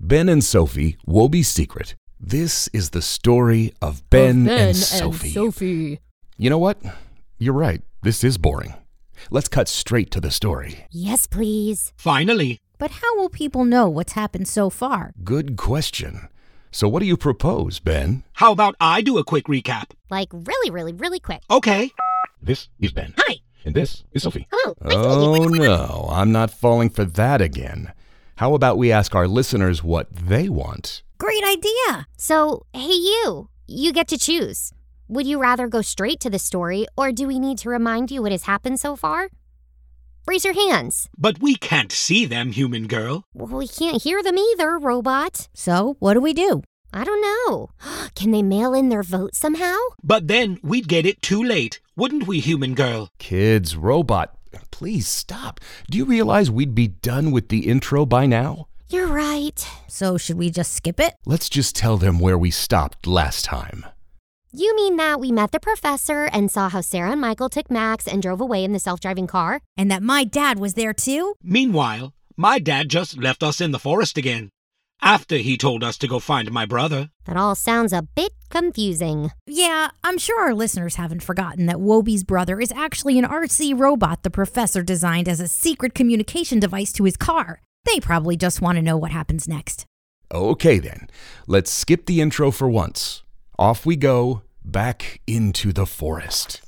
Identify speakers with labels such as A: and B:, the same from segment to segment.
A: Ben and Sophie, Wobie's Secret. This is the story of Ben and Sophie. You know what? You're right. This is boring. Let's cut straight to the story.
B: Yes, please.
C: Finally.
B: But how will people know what's happened so far?
A: Good question. So what do you propose, Ben?
C: How about I do a quick recap?
B: Like really quick.
C: Okay.
A: This is Ben.
B: Hi.
A: And this is Sophie.
B: Hello.
A: Oh, no. I'm not falling for that again. How about we ask our listeners what they want?
B: Great idea. So, hey you get to choose. Would you rather go straight to the story, or do we need to remind you what has happened so far? Raise your hands.
C: But we can't see them, human girl.
B: Well, we can't hear them either, robot.
D: So, what do we do?
B: I don't know. Can they mail in their vote somehow?
C: But then we'd get it too late, wouldn't we, human girl?
A: Kids, robot, please stop. Do you realize we'd be done with the intro by now?
B: You're right.
D: So, should we just skip it?
A: Let's just tell them where we stopped last time.
B: You mean that we met the professor and saw how Sarah and Michael took Max and drove away in the self-driving car?
D: And that my dad was there too?
C: Meanwhile, my dad just left us in the forest again, after he told us to go find my brother.
B: That all sounds a bit confusing.
D: Yeah, I'm sure our listeners haven't forgotten that Wobie's brother is actually an RC robot the professor designed as a secret communication device to his car. They probably just want to know what happens next.
A: Okay then, let's skip the intro for once. Off we go, back into the forest.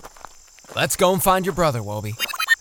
E: Let's go and find your brother, Wobie.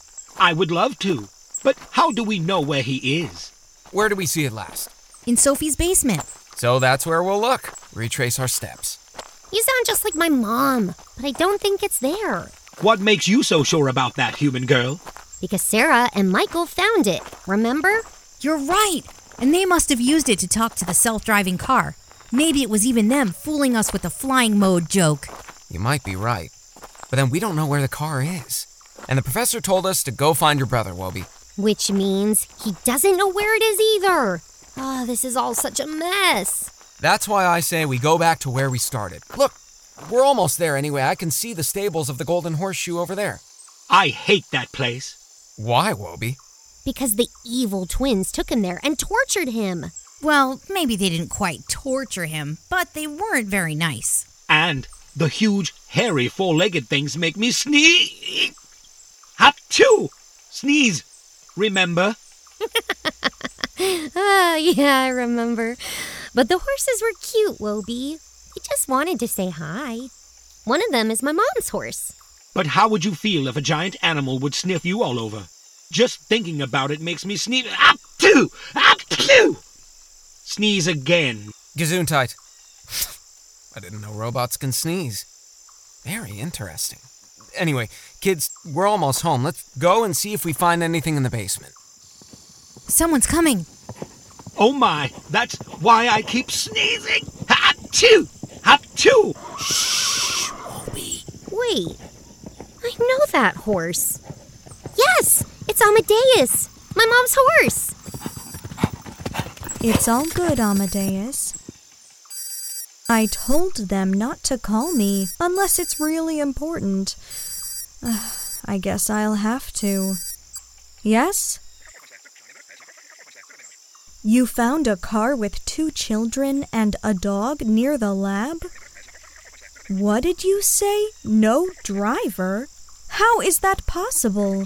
C: I would love to, but how do we know where he is?
E: Where did we see it last?
D: In Sophie's basement.
E: So that's where we'll look. Retrace our steps.
B: You sound just like my mom, but I don't think it's there.
C: What makes you so sure about that, human girl?
B: Because Sarah and Michael found it, remember?
D: You're right. And they must have used it to talk to the self-driving car. Maybe it was even them fooling us with the flying mode joke.
E: You might be right. But then we don't know where the car is. And the professor told us to go find your brother, Wobie.
B: Which means he doesn't know where it is either. Oh, this is all such a mess.
E: That's why I say we go back to where we started. Look, we're almost there anyway. I can see the stables of the Golden Horseshoe over there.
C: I hate that place.
E: Why, Wobie?
B: Because the evil twins took him there and tortured him.
D: Well, maybe they didn't quite torture him, but they weren't very nice.
C: And the huge, hairy, four-legged things make me sneeze. Achoo! Sneeze. Remember?
B: Yeah, I remember. But the horses were cute, Wobie. We just wanted to say hi. One of them is my mom's horse.
C: But how would you feel if a giant animal would sniff you all over? Just thinking about it makes me sneeze. Achoo! Achoo! Sneeze again.
E: Gesundheit. I didn't know robots can sneeze. Very interesting. Anyway, kids, we're almost home. Let's go and see if we find anything in the basement.
D: Someone's coming.
C: Oh my, that's why I keep sneezing. Achoo! Achoo!
E: Shh, Wobie.
B: Wait, I know that horse. Yes, it's Amadeus, my mom's horse.
F: It's all good, Amadeus. I told them not to call me unless it's really important. I guess I'll have to. Yes? You found a car with 2 children and a dog near the lab? What did you say? No driver? How is that possible?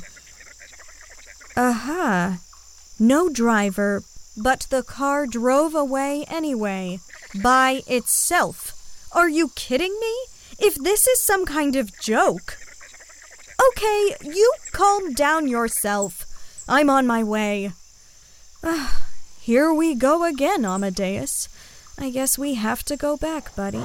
F: Aha. No driver, but the car drove away anyway, by itself. Are you kidding me? If this is some kind of joke. Okay, you calm down yourself. I'm on my way. Here we go again, Amadeus. I guess we have to go back, buddy.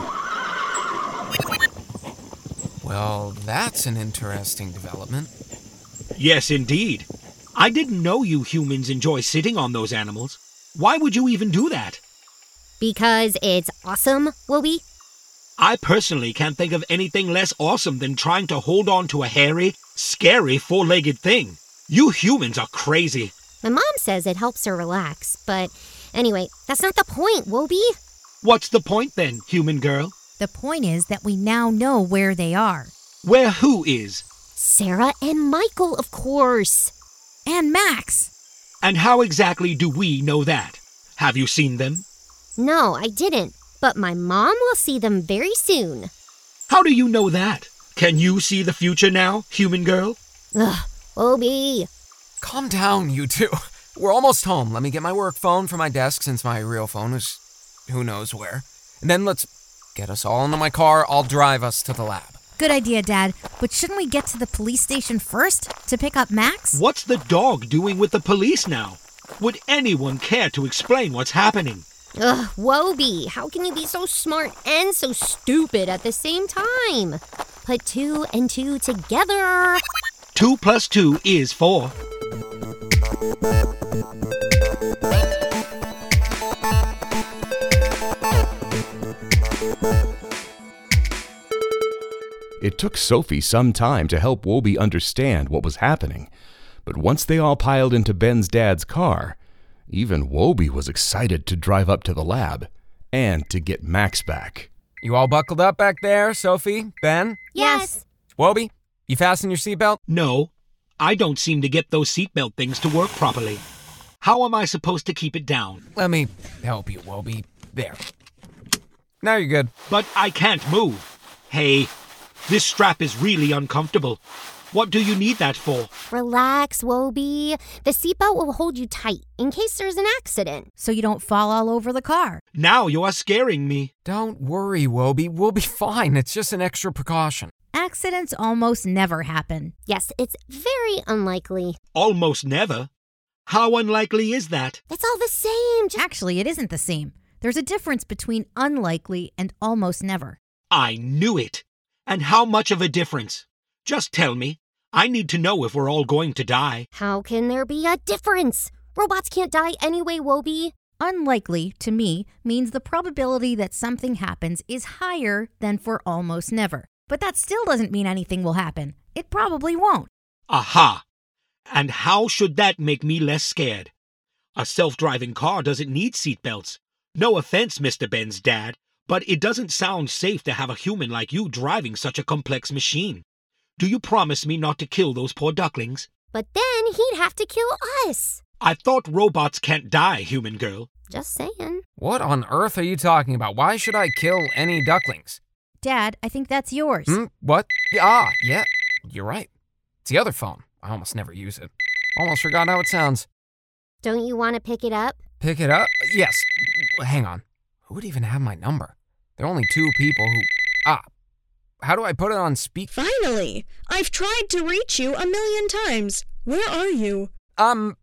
E: Well, that's an interesting development.
C: Yes, indeed. I didn't know you humans enjoy sitting on those animals. Why would you even do that?
B: Because it's awesome, Wobie.
C: I personally can't think of anything less awesome than trying to hold on to a hairy, scary, four-legged thing. You humans are crazy.
B: My mom says it helps her relax, but anyway, that's not the point, Wobie.
C: What's the point then, human girl?
D: The point is that we now know where they are.
C: Where who is?
B: Sarah and Michael, of course.
D: And Max.
C: And how exactly do we know that? Have you seen them?
B: No, I didn't. But my mom will see them very soon.
C: How do you know that? Can you see the future now, human girl?
B: Ugh, Wobie.
E: Calm down, you two. We're almost home. Let me get my work phone from my desk since my real phone is who knows where. And then let's get us all into my car. I'll drive us to the lab.
D: Good idea, Dad. But shouldn't we get to the police station first to pick up Max?
C: What's the dog doing with the police now? Would anyone care to explain what's happening?
B: Ugh, Wobie, how can you be so smart and so stupid at the same time? Put 2 and 2 together.
C: 2 plus 2 is 4.
A: It took Sophie some time to help Wobie understand what was happening, but once they all piled into Ben's dad's car, even Wobie was excited to drive up to the lab and to get Max back.
E: You all buckled up back there, Sophie, Ben?
B: Yes.
E: Wobie, you fasten your seatbelt?
C: No, I don't seem to get those seatbelt things to work properly. How am I supposed to keep it down?
E: Let me help you, Wobie. There. Now you're good.
C: But I can't move. Hey, this strap is really uncomfortable. What do you need that for?
B: Relax, Wobie. The seatbelt will hold you tight in case there's an accident.
D: So you don't fall all over the car.
C: Now you are scaring me.
E: Don't worry, Wobie. We'll be fine. It's just an extra precaution.
D: Accidents almost never happen.
B: Yes, it's very unlikely.
C: Almost never. How unlikely is that?
B: It's all the same.
D: Actually, it isn't the same. There's a difference between unlikely and almost never.
C: I knew it. And how much of a difference? Just tell me. I need to know if we're all going to die.
B: How can there be a difference? Robots can't die anyway, Wobie.
D: Unlikely, to me, means the probability that something happens is higher than for almost never. But that still doesn't mean anything will happen. It probably won't.
C: Aha! And how should that make me less scared? A self-driving car doesn't need seatbelts. No offense, Mr. Ben's dad, but it doesn't sound safe to have a human like you driving such a complex machine. Do you promise me not to kill those poor ducklings?
B: But then he'd have to kill us.
C: I thought robots can't die, human girl.
B: Just saying.
E: What on earth are you talking about? Why should I kill any ducklings?
D: Dad, I think that's yours.
E: What? Yeah, you're right. It's the other phone. I almost never use it. Almost forgot how it sounds.
B: Don't you want to pick it up?
E: Pick it up? Yes. Hang on. Who would even have my number? There are only 2 people who... How do I put it on speak?
F: Finally! I've tried to reach you 1,000,000 times. Where are you?
E: Home.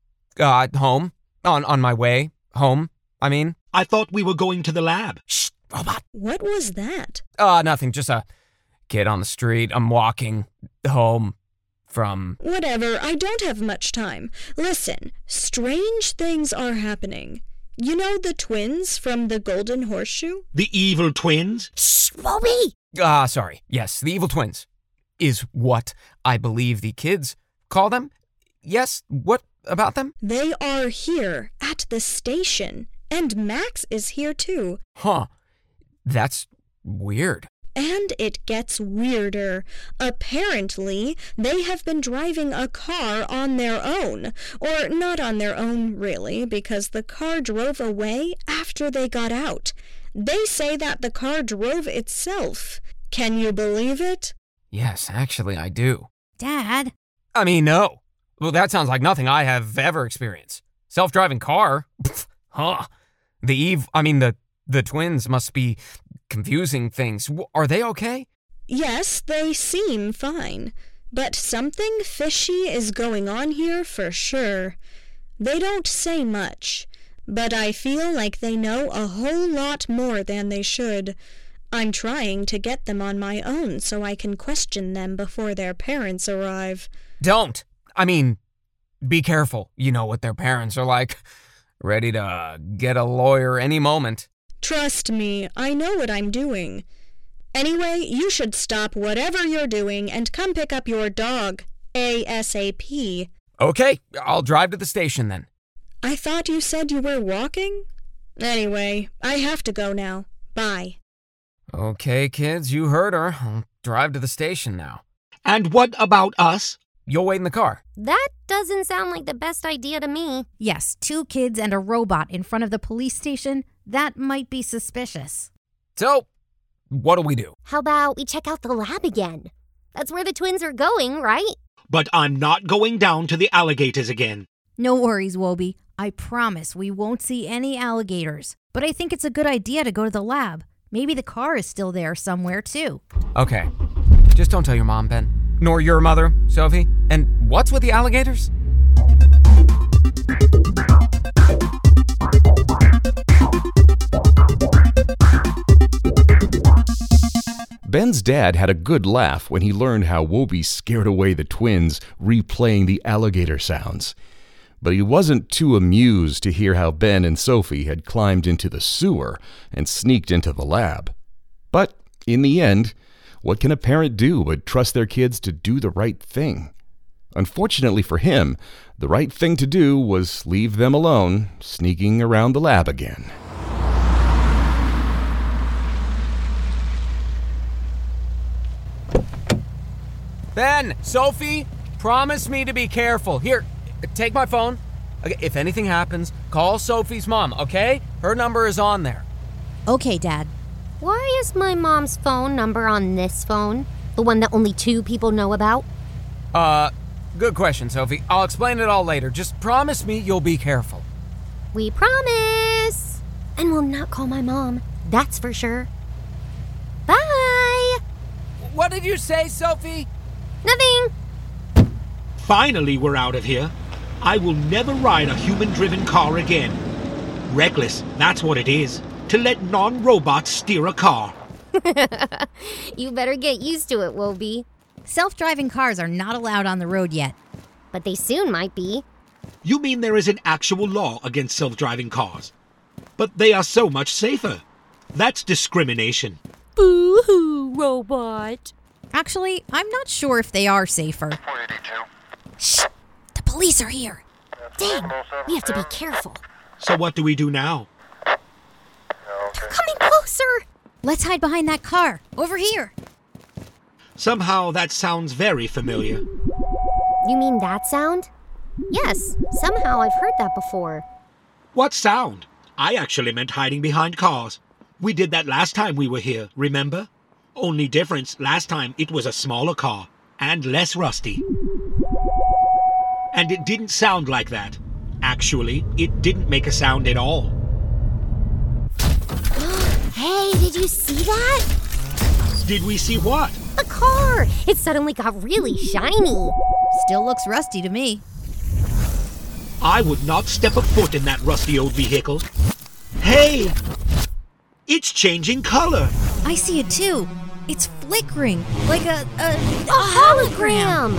E: On my way. Home, I mean.
C: I thought we were going to the lab.
E: Shh, robot.
F: What was that?
E: Nothing. Just a kid on the street. I'm walking home from...
F: Whatever, I don't have much time. Listen, strange things are happening. You know the twins from the Golden Horseshoe?
C: The evil twins?
B: Shh, Wobie!
E: Sorry. Yes, the evil twins is what I believe the kids call them. Yes, what about them?
F: They are here at the station, and Max is here too.
E: Huh. That's weird.
F: And it gets weirder. Apparently, they have been driving a car on their own. Or not on their own, really, because the car drove away after they got out. They say that the car drove itself. Can you believe it?
E: Yes, actually, I do.
D: Dad?
E: I mean, no. Well, that sounds like nothing I have ever experienced. Self-driving car? Huh. The twins must be confusing things. Are they okay?
F: Yes, they seem fine. But something fishy is going on here for sure. They don't say much, but I feel like they know a whole lot more than they should. I'm trying to get them on my own so I can question them before their parents arrive.
E: Don't. Be careful. You know what their parents are like. Ready to get a lawyer any moment.
F: Trust me, I know what I'm doing. Anyway, you should stop whatever you're doing and come pick up your dog, ASAP.
E: Okay, I'll drive to the station then.
F: I thought you said you were walking? Anyway, I have to go now. Bye.
E: Okay, kids, you heard her. I'll drive to the station now.
C: And what about us?
E: You'll wait in the car.
B: That doesn't sound like the best idea to me.
D: Yes, 2 kids and a robot in front of the police station. That might be suspicious.
E: So, what do we do?
B: How about we check out the lab again? That's where the twins are going, right?
C: But I'm not going down to the alligators again.
D: No worries, Wobie. I promise we won't see any alligators. But I think it's a good idea to go to the lab. Maybe the car is still there somewhere, too.
E: Okay. Just don't tell your mom, Ben. Nor your mother, Sophie. And what's with the alligators?
A: Ben's dad had a good laugh when he learned how Wobie scared away the twins, replaying the alligator sounds. But he wasn't too amused to hear how Ben and Sophie had climbed into the sewer and sneaked into the lab. But in the end, what can a parent do but trust their kids to do the right thing? Unfortunately for him, the right thing to do was leave them alone, sneaking around the lab again.
E: Ben, Sophie, promise me to be careful. Here, take my phone. Okay, if anything happens, call Sophie's mom, okay? Her number is on there.
D: Okay, Dad.
B: Why is my mom's phone number on this phone? The one that only 2 people know about?
E: Good question, Sophie. I'll explain it all later. Just promise me you'll be careful.
B: We promise! And we'll not call my mom, that's for sure. Bye!
E: What did you say, Sophie?
B: Nothing!
C: Finally, we're out of here. I will never ride a human-driven car again. Reckless, that's what it is. To let non-robots steer a car.
B: You better get used to it, Wobie.
D: Self-driving cars are not allowed on the road yet.
B: But they soon might be.
C: You mean there is an actual law against self-driving cars? But they are so much safer. That's discrimination.
B: Boo-hoo, robot.
D: Actually, I'm not sure if they are safer. Shh! The police are here.
B: Dang, we have to be careful.
C: So what do we do now?
B: They're coming closer.
D: Let's hide behind that car. Over here.
C: Somehow that sounds very familiar.
B: You mean that sound? Yes, somehow I've heard that before.
C: What sound? I actually meant hiding behind cars. We did that last time we were here, remember? Only difference, last time it was a smaller car and less rusty. And it didn't sound like that. Actually, it didn't make a sound at all.
B: Hey, did you see that?
C: Did we see what?
B: The car! It suddenly got really shiny.
D: Still looks rusty to me.
C: I would not step a foot in that rusty old vehicle. Hey! It's changing color.
D: I see it too. It's flickering, like a
B: hologram!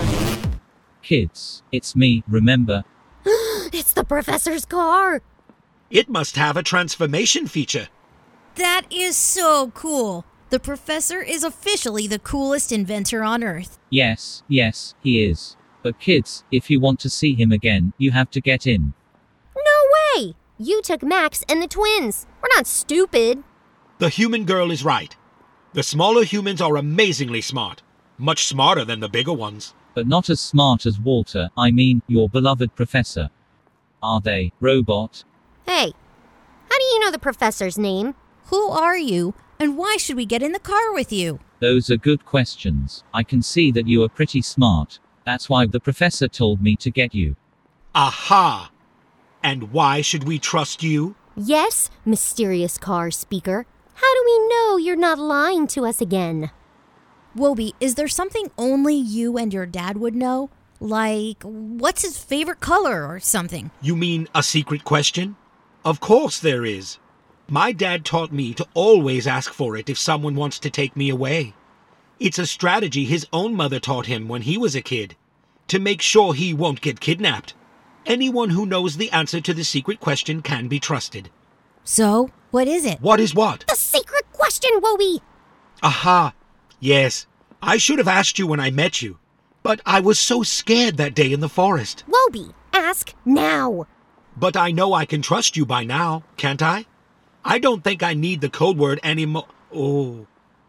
G: Kids, it's me, remember?
B: It's the professor's car!
C: It must have a transformation feature.
D: That is so cool. The professor is officially the coolest inventor on Earth.
G: Yes, he is. But kids, if you want to see him again, you have to get in.
B: No way! You took Max and the twins. We're not stupid.
C: The human girl is right. The smaller humans are amazingly smart. Much smarter than the bigger ones.
G: But not as smart as Walter, I mean, your beloved professor. Are they, robot?
B: Hey, how do you know the professor's name?
D: Who are you, and why should we get in the car with you?
G: Those are good questions. I can see that you are pretty smart. That's why the professor told me to get you.
C: Aha! And why should we trust you?
B: Yes, mysterious car speaker. How do we know you're not lying to us again?
D: Wobie, is there something only you and your dad would know? Like, what's his favorite color or something?
C: You mean a secret question? Of course there is. My dad taught me to always ask for it if someone wants to take me away. It's a strategy his own mother taught him when he was a kid, to make sure he won't get kidnapped. Anyone who knows the answer to the secret question can be trusted.
D: So, what is it?
C: What is what?
B: The secret question, Wobie!
C: Aha! Yes, I should have asked you when I met you, but I was so scared that day in the forest.
B: Wobie, ask now!
C: But I know I can trust you by now, can't I? I don't think I need the code word anymore. Oh.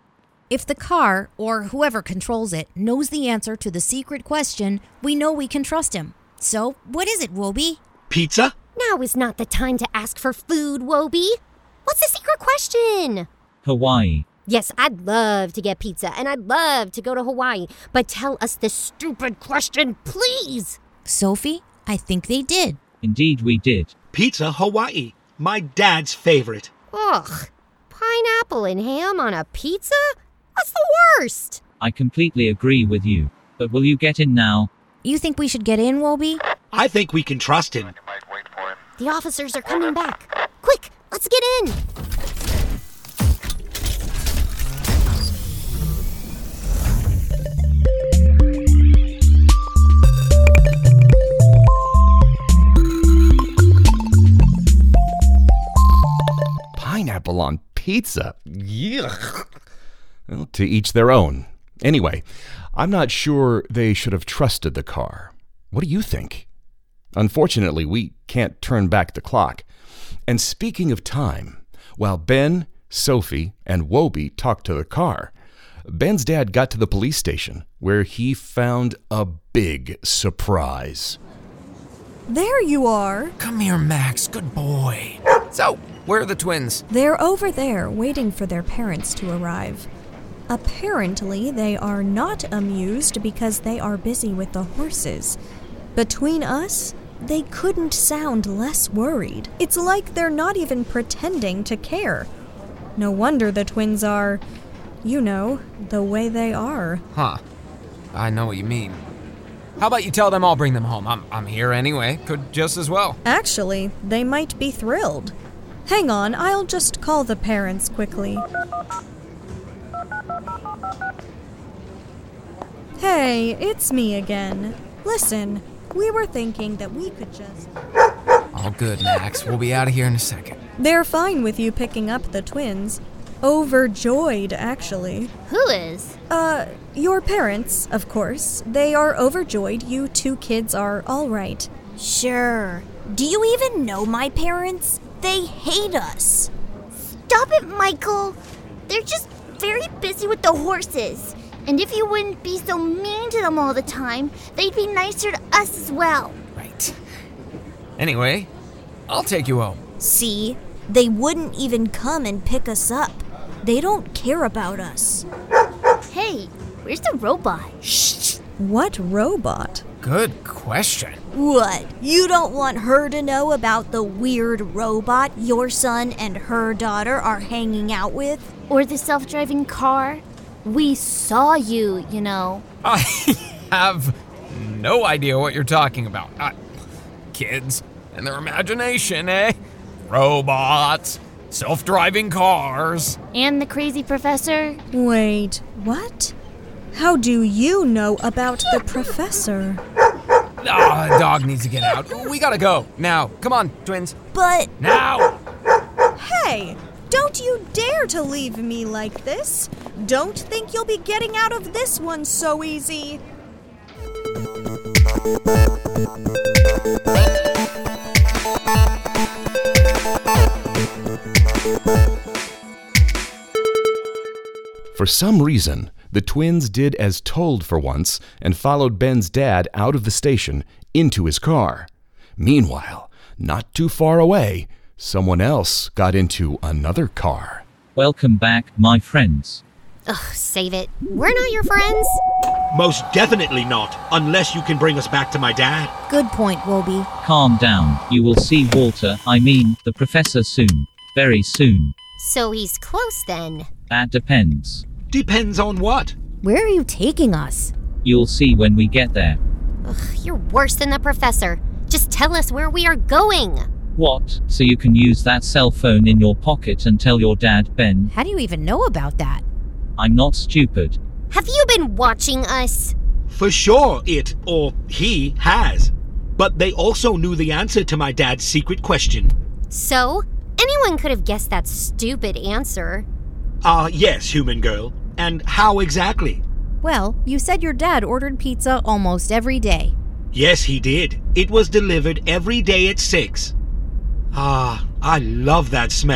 D: If the car, or whoever controls it, knows the answer to the secret question, we know we can trust him. So, what is it, Wobie?
C: Pizza?
B: Now is not the time to ask for food, Wobie. What's the secret question?
G: Hawaii.
B: Yes, I'd love to get pizza, and I'd love to go to Hawaii, but tell us the stupid question, please.
D: Sophie, I think they did.
G: Indeed we did.
C: Pizza Hawaii. My dad's favorite.
B: Ugh, pineapple and ham on a pizza? That's the worst.
G: I completely agree with you. But will you get in now?
D: You think we should get in, Wobie?
C: I think we can trust him.
B: The officers are coming back. Quick, let's get in.
A: Pineapple on pizza? Yuck. Well, to each their own. Anyway, I'm not sure they should have trusted the car. What do you think? Unfortunately, we can't turn back the clock. And speaking of time, while Ben, Sophie, and Wobie talked to the car, Ben's dad got to the police station, where he found a big surprise.
F: There you are.
E: Come here, Max. Good boy. So, where are the twins?
F: They're over there, waiting for their parents to arrive. Apparently, they are not amused because they are busy with the horses. Between us, they couldn't sound less worried. It's like they're not even pretending to care. No wonder the twins are, the way they are.
E: Huh. I know what you mean. How about you tell them I'll bring them home? I'm here anyway. Could just as well.
F: Actually, they might be thrilled. Hang on, I'll just call the parents quickly. Hey, it's me again. Listen, we were thinking that we could just...
E: All good, Max. We'll be out of here in a second.
F: They're fine with you picking up the twins. Overjoyed, actually.
B: Who is?
F: Your parents, of course. They are overjoyed you two kids are all right.
H: Sure. Do you even know my parents? They hate us.
I: Stop it, Michael. They're just very busy with the horses. And if you wouldn't be so mean to them all the time, they'd be nicer to us as well.
E: Right. Anyway, I'll take you home.
H: See? They wouldn't even come and pick us up. They don't care about us.
I: Hey, where's the robot?
H: Shh!
F: What robot?
E: Good question.
H: What? You don't want her to know about the weird robot your son and her daughter are hanging out with?
I: Or the self-driving car? We saw you, you know.
E: I have no idea what you're talking about. Kids and their imagination, eh? Robots, self-driving cars.
I: And the crazy professor?
F: Wait, what? How do you know about the professor?
E: The dog needs to get out. We gotta go. Now, come on, twins.
H: But...
E: Now!
F: Hey! Don't you dare to leave me like this! Don't think you'll be getting out of this one so easy!
A: For some reason, the twins did as told for once and followed Ben's dad out of the station into his car. Meanwhile, not too far away, someone else got into another car.
G: Welcome back, my friends.
B: Ugh, save it. We're not your friends.
C: Most definitely not, unless you can bring us back to my dad.
D: Good point, Wobie.
G: Calm down. You will see the professor soon. Very soon.
B: So he's close then.
G: That depends.
C: Depends on what?
D: Where are you taking us?
G: You'll see when we get there.
B: Ugh, you're worse than the professor. Just tell us where we are going.
G: What? So you can use that cell phone in your pocket and tell your dad, Ben?
D: How do you even know about that?
G: I'm not stupid.
B: Have you been watching us?
C: For sure it, or he, has. But they also knew the answer to my dad's secret question.
B: So? Anyone could have guessed that stupid answer.
C: Yes, human girl. And how exactly?
D: Well, you said your dad ordered pizza almost every day.
C: Yes, he did. It was delivered every day at 6. I love that smell.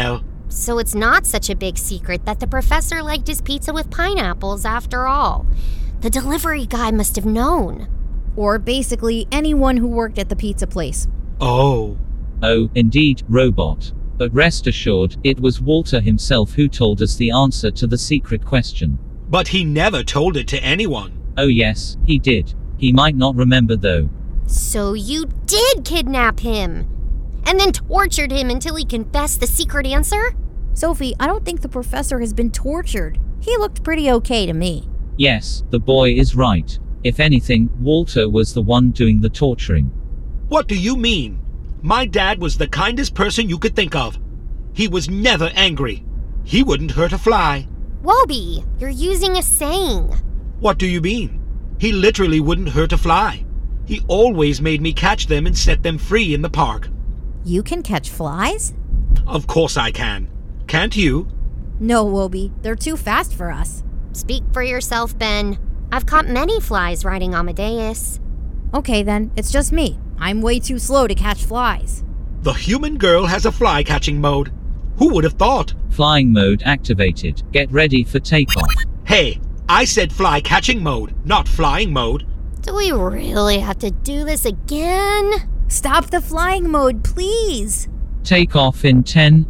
B: So it's not such a big secret that the professor liked his pizza with pineapples after all. The delivery guy must have known.
D: Or basically anyone who worked at the pizza place.
C: Oh.
G: Oh, indeed, robot. But rest assured, it was Walter himself who told us the answer to the secret question.
C: But he never told it to anyone.
G: Oh yes, he did. He might not remember though.
B: So you did kidnap him, and then tortured him until he confessed the secret answer?
D: Sophie, I don't think the professor has been tortured. He looked pretty okay to me.
G: Yes, the boy is right. If anything, Walter was the one doing the torturing.
C: What do you mean? My dad was the kindest person you could think of. He was never angry. He wouldn't hurt a fly.
B: Wobie, you're using a saying.
C: What do you mean? He literally wouldn't hurt a fly. He always made me catch them and set them free in the park.
D: You can catch flies?
C: Of course I can. Can't you?
D: No, Wobie. They're too fast for us.
B: Speak for yourself, Ben. I've caught many flies riding Amadeus.
D: Okay then, it's just me. I'm way too slow to catch flies.
C: The human girl has a fly-catching mode. Who would have thought?
G: Flying mode activated. Get ready for takeoff.
C: Hey, I said fly-catching mode, not flying mode.
B: Do we really have to do this again?
D: Stop the flying mode, please.
G: Take off in 10,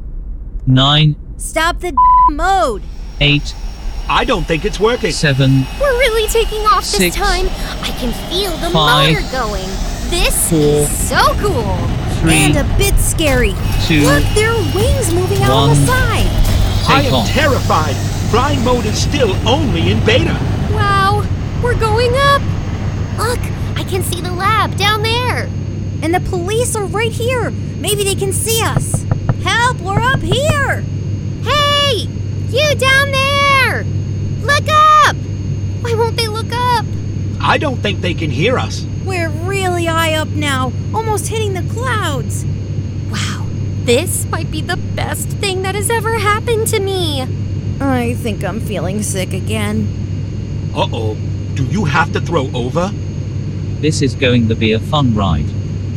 G: 9,
D: Stop the mode.
G: 8,
C: I don't think it's working.
G: 7,
B: We're really taking off this
G: 6,
B: time. I can feel the
G: 5,
B: motor going. This
G: 4,
B: is so cool.
G: 3,
D: And a bit scary.
G: 2,
D: Look, there are wings moving out on the
G: 1.
D: side.
C: I
G: Take
C: am
G: off.
C: terrified. Flying mode is still only in beta.
B: Wow, we're going up. Look, I can see the lab down there.
D: And the police are right here. Maybe they can see us. Help, we're up here.
B: Hey, you down there. Look up. Why won't they look up?
C: I don't think they can hear us.
D: We're really high up now, almost hitting the clouds.
B: Wow, this might be the best thing that has ever happened to me.
D: I think I'm feeling sick again.
C: Uh-oh. Do you have to throw over?
G: This is going to be a fun ride.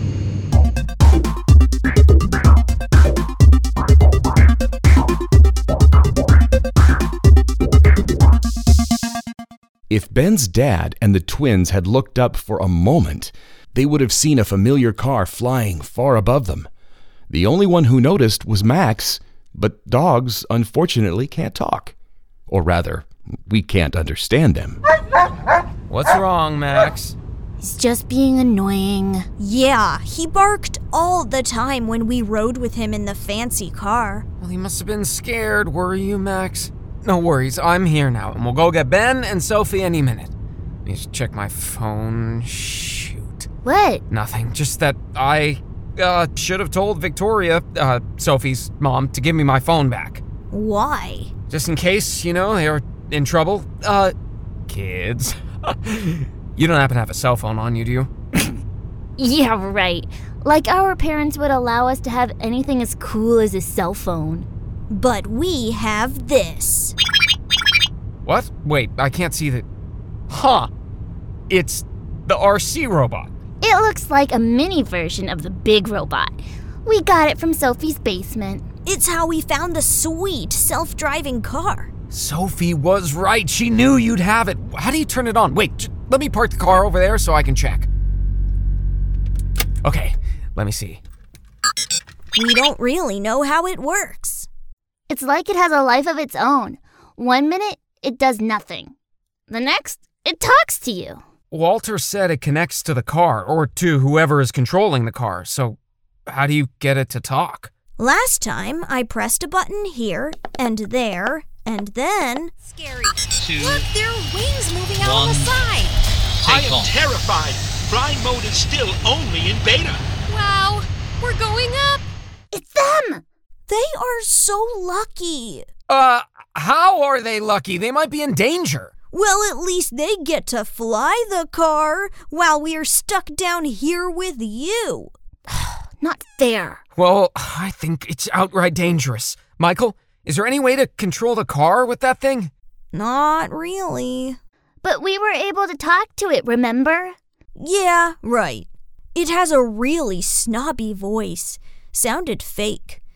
A: If Ben's dad and the twins had looked up for a moment, they would have seen a familiar car flying far above them. The only one who noticed was Max, but dogs, unfortunately, can't talk. Or rather, we can't understand them.
E: What's wrong, Max?
I: He's just being annoying.
H: Yeah, he barked all the time when we rode with him in the fancy car.
E: Well, he must have been scared, were you, Max? No worries, I'm here now, and we'll go get Ben and Sophie any minute. Let me just check my phone. Shoot.
I: What?
E: Nothing, just that I should have told Victoria, Sophie's mom, to give me my phone back.
H: Why?
E: Just in case, they are in trouble. Kids. You don't happen to have a cell phone on you, do you?
I: Yeah, right. Like our parents would allow us to have anything as cool as a cell phone.
H: But we have this.
E: What? Wait, I can't see the... Huh. It's the RC robot.
I: It looks like a mini version of the big robot. We got it from Sophie's basement.
H: It's how we found the sweet self-driving car.
E: Sophie was right. She knew you'd have it. How do you turn it on? Wait, let me park the car over there so I can check. Okay, let me see.
H: We don't really know how it works.
I: It's like it has a life of its own. 1 minute, it does nothing. The next, it talks to you.
E: Walter said it connects to the car, or to whoever is controlling the car, so how do you get it to talk?
H: Last time, I pressed a button here, and there, and then...
D: Scary.
G: 2,
D: Look, there are wings moving out on the
G: 1.
D: side.
C: I
G: Take
C: am
G: off.
C: terrified. Flying mode is still only in beta.
D: Wow, we're going up.
I: It's them!
H: They are so lucky.
E: How are they lucky? They might be in danger.
H: Well, at least they get to fly the car while we're stuck down here with you.
I: Not fair.
E: Well, I think it's outright dangerous. Michael, is there any way to control the car with that thing?
H: Not really.
I: But we were able to talk to it, remember?
H: Yeah, right. It has a really snobby voice. Sounded fake.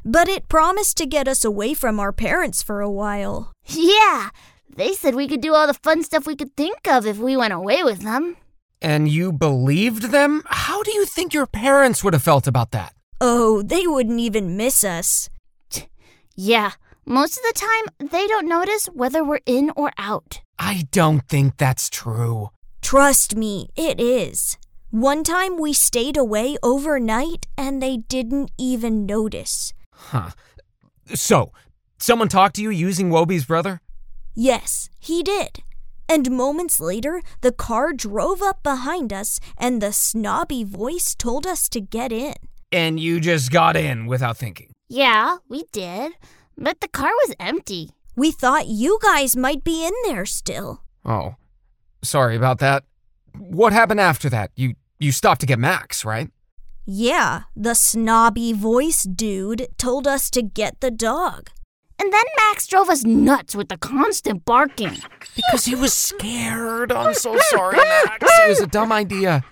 F: but it promised to get us away from our parents for a while.
I: Yeah, they said we could do all the fun stuff we could think of if we went away with them.
E: And you believed them? How do you think your parents would have felt about that?
F: Oh, they wouldn't even miss us.
I: Yeah, most of the time, they don't notice whether we're in or out.
E: I don't think that's true.
F: Trust me, it is. One time we stayed away overnight and they didn't even notice.
E: Huh. So, someone talked to you using Wobie's brother?
F: Yes, he did. And moments later, the car drove up behind us and the snobby voice told us to get in.
E: And you just got in without thinking?
I: Yeah, we did. But the car was empty.
F: We thought you guys might be in there still.
E: Oh, sorry about that. What happened after that? You stopped to get Max, right?
F: Yeah, the snobby voice dude told us to get the dog.
I: And then Max drove us nuts with the constant barking.
E: Because he was scared. I'm so sorry, Max. It was a dumb idea.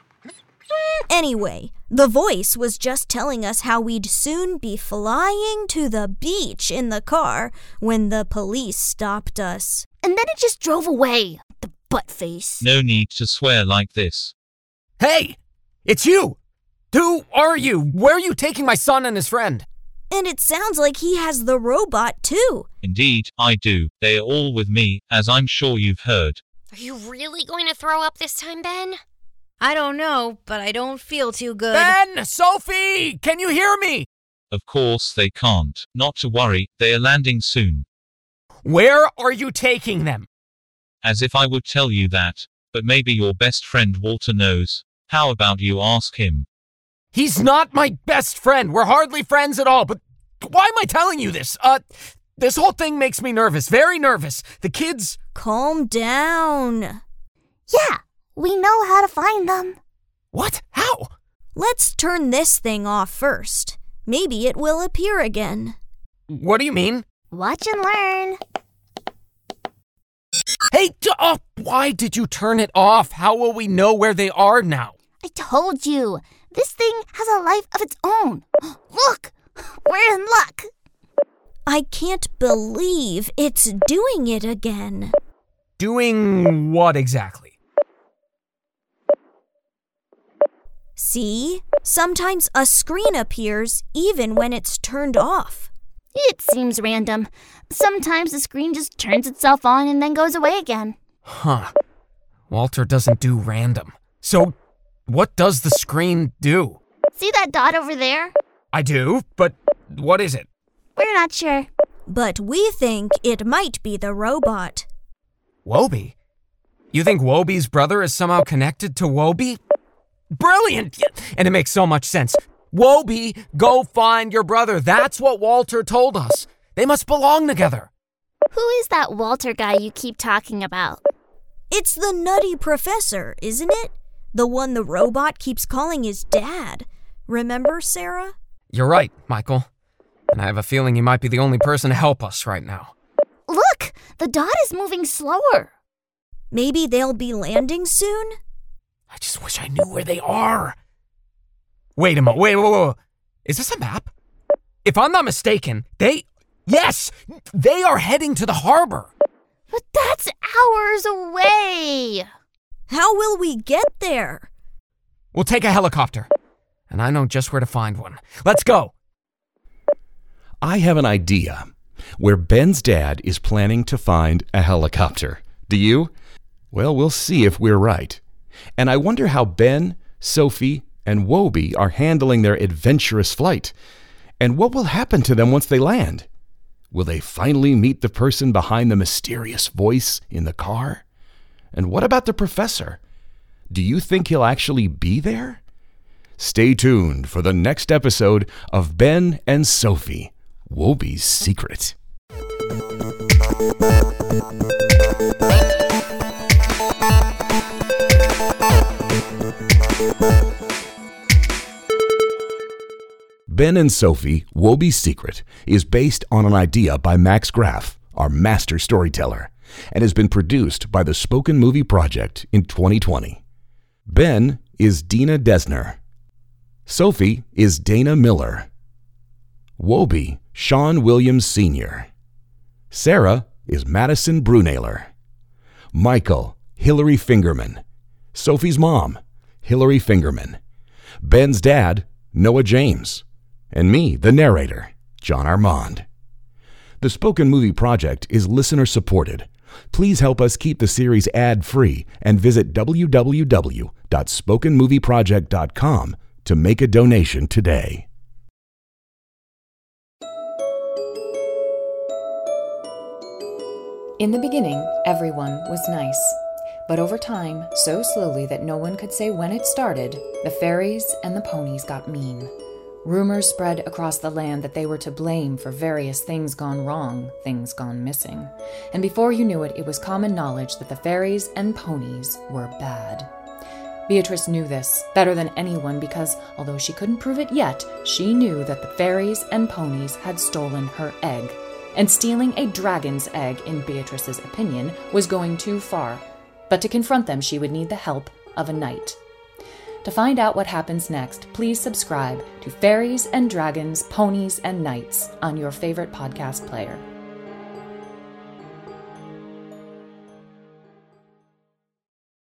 F: Anyway, the voice was just telling us how we'd soon be flying to the beach in the car when the police stopped us.
I: And then it just drove away, the butt face.
G: No need to swear like this.
E: Hey! It's you! Who are you? Where are you taking my son and his friend?
F: And it sounds like he has the robot too.
G: Indeed, I do. They are all with me, as I'm sure you've heard.
B: Are you really going to throw up this time, Ben?
D: I don't know, but I don't feel too good.
E: Ben! Sophie! Can you hear me?
G: Of course they can't. Not to worry, they are landing soon.
E: Where are you taking them?
G: As if I would tell you that. But maybe your best friend Walter knows. How about you ask him?
E: He's not my best friend. We're hardly friends at all, but why am I telling you this? This whole thing makes me nervous, very nervous. The kids...
F: Calm down.
I: Yeah, we know how to find them.
E: What? How?
F: Let's turn this thing off first. Maybe it will appear again.
E: What do you mean?
I: Watch and learn.
E: Hey, why did you turn it off? How will we know where they are now?
I: I told you. This thing has a life of its own. Look, we're in luck.
F: I can't believe it's doing it again.
E: Doing what exactly?
F: See? Sometimes a screen appears even when it's turned off.
I: It seems random. Sometimes the screen just turns itself on and then goes away again.
E: Huh. Walter doesn't do random. So, what does the screen do?
I: See that dot over there?
E: I do, but what is it?
I: We're not sure.
F: But we think it might be the robot.
E: Wobie? You think Wobie's brother is somehow connected to Wobie? Brilliant! And it makes so much sense. Wobie, go find your brother. That's what Walter told us. They must belong together.
I: Who is that Walter guy you keep talking about?
F: It's the nutty professor, isn't it? The one the robot keeps calling his dad. Remember, Sarah?
E: You're right, Michael. And I have a feeling you might be the only person to help us right now.
I: Look, the dot is moving slower.
F: Maybe they'll be landing soon?
E: I just wish I knew where they are. Wait a moment. Wait. Is this a map? If I'm not mistaken, Yes! They are heading to the harbor.
I: But that's hours away.
F: How will we get there?
E: We'll take a helicopter. And I know just where to find one. Let's go.
A: I have an idea where Ben's dad is planning to find a helicopter. Do you? Well, we'll see if we're right. And I wonder how Ben, Sophie, and Wobie are handling their adventurous flight. And what will happen to them once they land? Will they finally meet the person behind the mysterious voice in the car? And what about the professor? Do you think he'll actually be there? Stay tuned for the next episode of Ben and Sophie, Wobie's Secret. Ben and Sophie, Wobie's Secret is based on an idea by Max Graff, our master storyteller, and has been produced by the Spoken Movie Project in 2020. Ben is Dina Desner. Sophie is Dana Miller. Wobie, Sean Williams Sr. Sarah is Madison Brunailer. Michael, Hillary Fingerman. Sophie's mom, Hillary Fingerman. Ben's dad, Noah James. And me, the narrator, John Armand. The Spoken Movie Project is listener-supported. Please help us keep the series ad-free and visit www.spokenmovieproject.com to make a donation today.
J: In the beginning, everyone was nice. But over time, so slowly that no one could say when it started, the fairies and the ponies got mean. Rumors spread across the land that they were to blame for various things gone wrong, things gone missing. And before you knew it, it was common knowledge that the fairies and ponies were bad. Beatrice knew this better than anyone because, although she couldn't prove it yet, she knew that the fairies and ponies had stolen her egg. And stealing a dragon's egg, in Beatrice's opinion, was going too far. But to confront them, she would need the help of a knight. To find out what happens next, please subscribe to Fairies and Dragons, Ponies and Knights on your favorite podcast player.